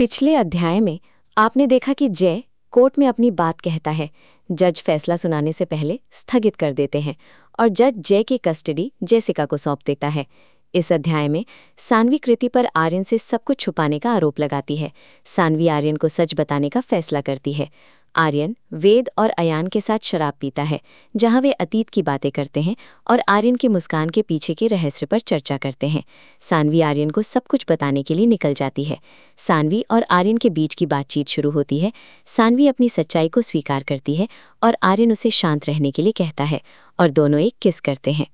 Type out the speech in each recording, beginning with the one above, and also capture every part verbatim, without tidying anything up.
पिछले अध्याय में आपने देखा कि जय कोर्ट में अपनी बात कहता है। जज फैसला सुनाने से पहले स्थगित कर देते हैं और जज जय की कस्टडी जेसिका को सौंप देता है। इस अध्याय में सानवी कृति पर आर्यन से सब कुछ छुपाने का आरोप लगाती है। सानवी आर्यन को सच बताने का फैसला करती है। आर्यन वेद और अयान के साथ शराब पीता है, जहां वे अतीत की बातें करते हैं और आर्यन की मुस्कान के पीछे के रहस्य पर चर्चा करते हैं। सानवी आर्यन को सब कुछ बताने के लिए निकल जाती है। सानवी और आर्यन के बीच की बातचीत शुरू होती है। सानवी अपनी सच्चाई को स्वीकार करती है और आर्यन उसे शांत रहने के लिए कहता है और दोनों एक किस करते हैं।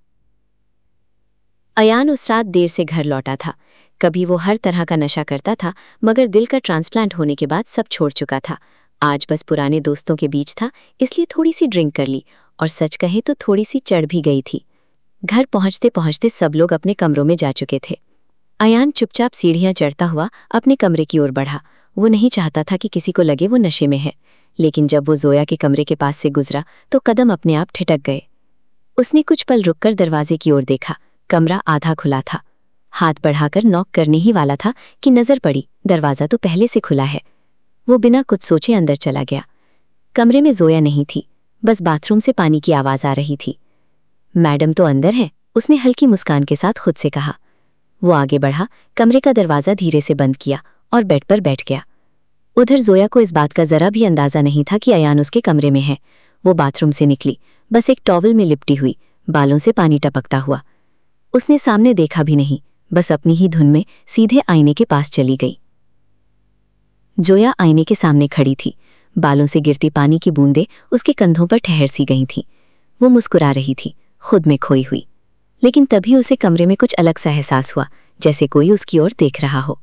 अयान उस रात देर से घर लौटा था। कभी वो हर तरह का नशा करता था, मगर दिल का ट्रांसप्लांट होने के बाद सब छोड़ चुका था। आज बस पुराने दोस्तों के बीच था, इसलिए थोड़ी सी ड्रिंक कर ली और सच कहे तो थोड़ी सी चढ़ भी गई थी। घर पहुंचते पहुंचते सब लोग अपने कमरों में जा चुके थे। अयान चुपचाप सीढ़ियां चढ़ता हुआ अपने कमरे की ओर बढ़ा। वो नहीं चाहता था कि किसी को लगे वो नशे में है, लेकिन जब वो जोया के कमरे के पास से गुजरा तो कदम अपने आप ठिठक गए। उसने कुछ पल रुककर दरवाजे की ओर देखा। कमरा आधा खुला था। हाथ बढ़ाकर नॉक करने ही वाला था कि नजर पड़ी, दरवाज़ा तो पहले से खुला है। वो बिना कुछ सोचे अंदर चला गया। कमरे में जोया नहीं थी, बस बाथरूम से पानी की आवाज़ आ रही थी। मैडम तो अंदर है, उसने हल्की मुस्कान के साथ खुद से कहा। वो आगे बढ़ा, कमरे का दरवाज़ा धीरे से बंद किया और बेड पर बैठ गया। उधर जोया को इस बात का ज़रा भी अंदाज़ा नहीं था कि अयान उसके कमरे में है। वो बाथरूम से निकली, बस एक टॉवल में लिपटी हुई, बालों से पानी टपकता हुआ। उसने सामने देखा भी नहीं, बस अपनी ही धुन में सीधे आईने के पास चली गई। जोया आईने के सामने खड़ी थी। बालों से गिरती पानी की बूंदें उसके कंधों पर ठहर सी गई थीं। वो मुस्कुरा रही थी, खुद में खोई हुई। लेकिन तभी उसे कमरे में कुछ अलग सा एहसास हुआ, जैसे कोई उसकी ओर देख रहा हो।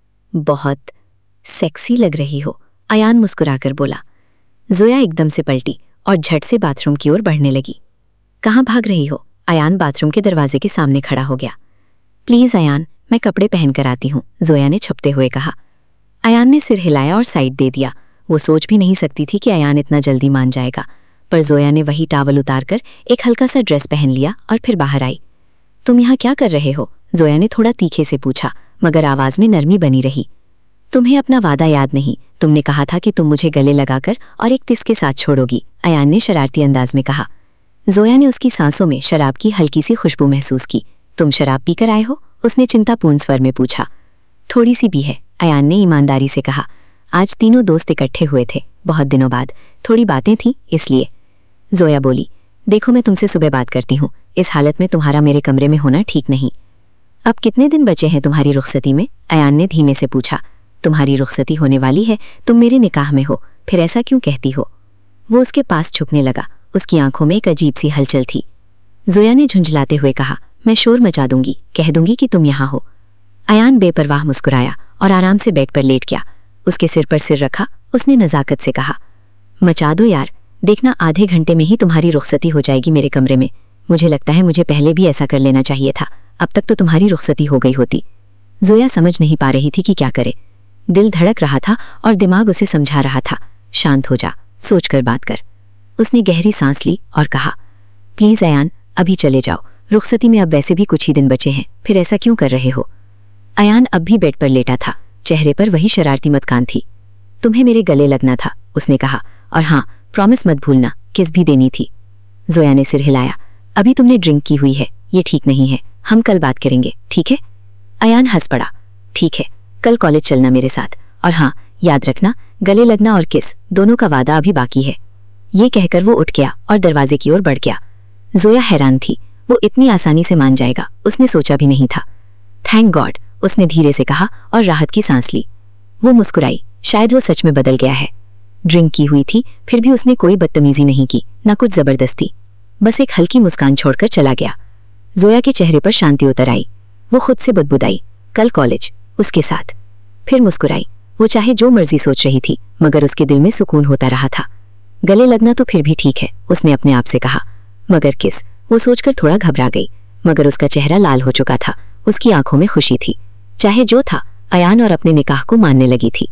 बहुत सेक्सी लग रही हो, अयान मुस्कुराकर बोला। जोया एकदम से पलटी और झट से बाथरूम की ओर बढ़ने लगी। कहाँ भाग रही हो? अयान बाथरूम के दरवाजे के सामने खड़ा हो गया। प्लीज़ अयान, मैं कपड़े पहन कर आती हूँ, जोया ने छुपते हुए कहा। अयान ने सिर हिलाया और साइड दे दिया। वो सोच भी नहीं सकती थी कि अयान इतना जल्दी मान जाएगा, पर जोया ने वही टावल उतारकर एक हल्का सा ड्रेस पहन लिया और फिर बाहर आई। तुम यहाँ क्या कर रहे हो? जोया ने थोड़ा तीखे से पूछा, मगर आवाज़ में नरमी बनी रही। तुम्हें अपना वादा याद नहीं? तुमने कहा था कि तुम मुझे गले लगाकर और एक तिस के साथ छोड़ोगी, अयान ने शरारती अंदाज में कहा। जोया ने उसकी सांसों में शराब की हल्की सी खुशबू महसूस की। तुम शराब पीकर आए हो? उसने चिंतापूर्ण स्वर में पूछा। थोड़ी सी भी है, अयान ने ईमानदारी से कहा। आज तीनों दोस्त इकट्ठे हुए थे, बहुत दिनों बाद, थोड़ी बातें थीं इसलिए। जोया बोली, देखो मैं तुमसे सुबह बात करती हूँ, इस हालत में तुम्हारा मेरे कमरे में होना ठीक नहीं। अब कितने दिन बचे हैं तुम्हारी रुखसती में? अयान ने धीमे से पूछा। तुम्हारी रुखसती होने वाली है, तुम मेरे निकाह में हो, फिर ऐसा क्यों कहती हो? वो उसके पास झुकने लगा। उसकी आंखों में एक अजीब सी हलचल थी। जोया ने झुंझलाते हुए कहा, मैं शोर मचा दूंगी, कह दूंगी कि तुम यहाँ हो। अयान बेपरवाह मुस्कुराया और आराम से बेड पर लेट गया। उसके सिर पर सिर रखा। उसने नज़ाकत से कहा, मचा दो यार, देखना आधे घंटे में ही तुम्हारी रुखसती हो जाएगी मेरे कमरे में। मुझे लगता है मुझे पहले भी ऐसा कर लेना चाहिए था, अब तक तो तुम्हारी रुखसती हो गई होती। जोया समझ नहीं पा रही थी कि क्या करे। दिल धड़क रहा था और दिमाग उसे समझा रहा था, शांत हो जा, सोच कर बात कर। उसने गहरी सांस ली और कहा, प्लीज़ अयान, अभी चले जाओ, रुखसती में अब वैसे भी कुछ ही दिन बचे हैं, फिर ऐसा क्यों कर रहे हो? अयान अब भी बेड पर लेटा था, चेहरे पर वही शरारती मुस्कान थी। तुम्हें मेरे गले लगना था, उसने कहा, और हाँ, प्रॉमिस मत भूलना, किस भी देनी थी। जोया ने सिर हिलाया। अभी तुमने ड्रिंक की हुई है, ये ठीक नहीं है, हम कल बात करेंगे, ठीक है? अयान हंस पड़ा। ठीक है, कल कॉलेज चलना मेरे साथ, और हाँ, याद रखना, गले लगना और किस दोनों का वादा अभी बाकी है। ये कहकर वो उठ गया और दरवाजे की ओर बढ़ गया। जोया हैरान थी, वो इतनी आसानी से मान जाएगा, उसने सोचा भी नहीं था। थैंक गॉड, उसने धीरे से कहा और राहत की सांस ली। वो मुस्कुराई, शायद वो सच में बदल गया है। ड्रिंक की हुई थी, फिर भी उसने कोई बदतमीजी नहीं की, न कुछ जबरदस्ती, बस एक हल्की मुस्कान छोड़कर चला गया। जोया के चेहरे पर शांति उतर आई। वो खुद से बुदबुदाई, कल कॉलेज, उसके साथ। फिर मुस्कुराई। वो चाहे जो मर्जी सोच रही थी, मगर उसके दिल में सुकून होता रहा था। गले लगना तो फिर भी ठीक है, उसने अपने आप से कहा, मगर किस? वो सोचकर थोड़ा घबरा गई, मगर उसका चेहरा लाल हो चुका था। उसकी आंखों में खुशी थी। चाहे जो था, अयान और अपने निकाह को मानने लगी थी।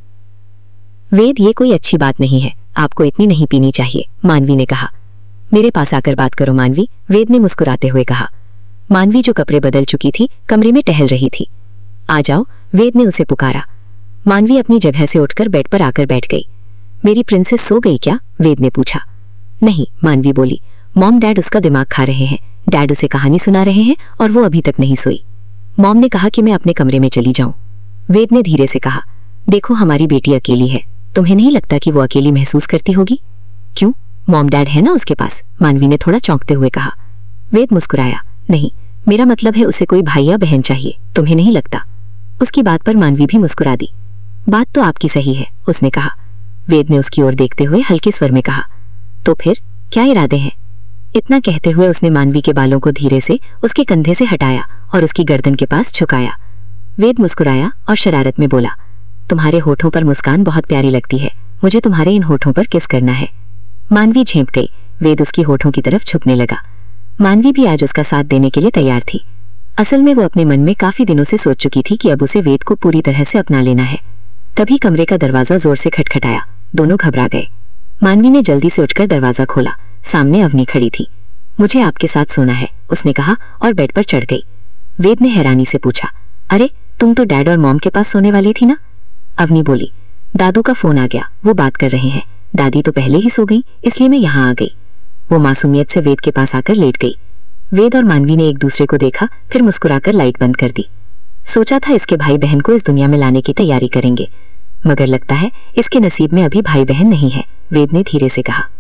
वेद, ये कोई अच्छी बात नहीं है, आपको इतनी नहीं पीनी चाहिए, मानवी ने कहा। मेरे पास आकर बात करो मानवी, वेद ने मुस्कुराते हुए कहा। मानवी जो कपड़े बदल चुकी थी, कमरे में टहल रही थी। आ जाओ, वेद ने उसे पुकारा। मानवी अपनी जगह से उठकर बेड पर आकर बैठ गई। मेरी प्रिंसेस सो गई क्या? वेद ने पूछा। नहीं, मानवी बोली। मॉम डैड उसका दिमाग खा रहे हैं। डैड उसे कहानी सुना रहे हैं और वो अभी तक नहीं सोई। मॉम ने कहा कि मैं अपने कमरे में चली जाऊं। वेद ने धीरे से कहा, देखो हमारी बेटी अकेली है, तुम्हें नहीं लगता कि वो अकेली महसूस करती होगी? क्यों, मॉम डैड है ना उसके पास, मानवी ने थोड़ा चौंकते हुए कहा। वेद मुस्कुराया, नहीं, मेरा मतलब है उसे कोई भाई या बहन चाहिए, तुम्हें नहीं लगता? उसकी बात पर मानवी भी मुस्कुरा दी। बात तो आपकी सही है, उसने कहा। वेद ने उसकी ओर देखते हुए हल्के स्वर में कहा, तो फिर क्या इरादे हैं? इतना कहते हुए उसने मानवी के बालों को धीरे से उसके कंधे से हटाया और उसकी गर्दन के पास झुकाया। वेद मुस्कुराया और शरारत में बोला, तुम्हारे होठों पर मुस्कान बहुत प्यारी लगती है, मुझे तुम्हारे इन होठों पर किस करना है। मानवी झेंप गई। वेद उसकी होठों की तरफ झुकने लगा। मानवी भी आज उसका साथ देने के लिए तैयार थी। असल में वो अपने मन में काफी दिनों से सोच चुकी थी कि अब उसे वेद को पूरी तरह से अपना लेना है। तभी कमरे का दरवाजा जोर से खटखटाया। दोनों घबरा गए। मानवी ने जल्दी से उठकर दरवाजा खोला। सामने अवनी खड़ी थी। मुझे आपके साथ सोना है, उसने कहा और बेड पर चढ़ गई। वेद ने हैरानी से पूछा, अरे तुम तो डैड और मॉम के पास सोने वाली थी ना? अवनी बोली, दादू का फोन आ गया, वो बात कर रहे हैं। दादी तो पहले ही सो गई, इसलिए मैं यहाँ आ गई। वो मासूमियत से वेद के पास आकर लेट गई। वेद और मानवी ने एक दूसरे को देखा, फिर मुस्कुराकर लाइट बंद कर दी। सोचा था इसके भाई बहन को इस दुनिया में लाने की तैयारी करेंगे, मगर लगता है इसके नसीब में अभी भाई बहन नहीं है, वेद ने धीरे से कहा।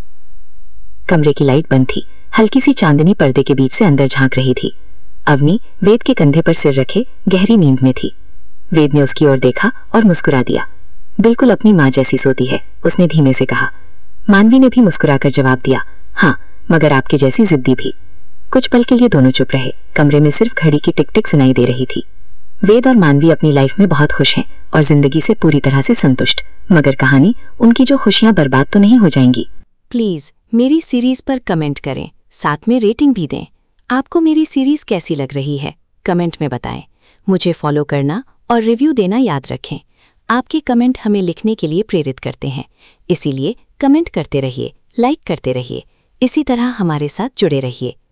कमरे की लाइट बंद थी। हल्की सी चांदनी पर्दे के बीच से अंदर झांक रही थी। अवनी वेद के कंधे पर सिर रखे गहरी नींद में थी। वेद ने उसकी ओर देखा और मुस्कुरा दिया। बिल्कुल अपनी माँ जैसी सोती है, उसने धीमे से कहा। मानवी ने भी मुस्कुराकर जवाब दिया, हाँ, मगर आपके जैसी जिद्दी भी। कुछ पल के लिए दोनों चुप रहे। कमरे में सिर्फ घड़ी की टिक टिक सुनाई दे रही थी। वेद और मानवी अपनी लाइफ में बहुत खुश हैं और जिंदगी से पूरी तरह से संतुष्ट, मगर कहानी उनकी जो खुशियां बर्बाद तो नहीं हो जाएंगी। प्लीज मेरी सीरीज पर कमेंट करें, साथ में रेटिंग भी दें। आपको मेरी सीरीज कैसी लग रही है कमेंट में बताएं। मुझे फॉलो करना और रिव्यू देना याद रखें। आपके कमेंट हमें लिखने के लिए प्रेरित करते हैं, इसीलिए कमेंट करते रहिए, लाइक करते रहिए। इसी तरह हमारे साथ जुड़े रहिए।